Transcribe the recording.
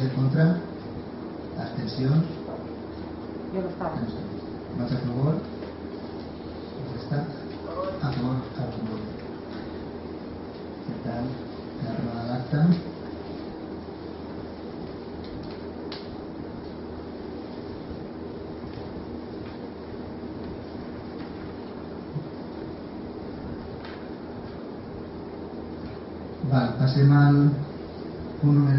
Vots en contra? Abstencions? Jo no estava. Vots a favor? Està a favor. Per tant, queda aprovada l'acta. Passem al punt número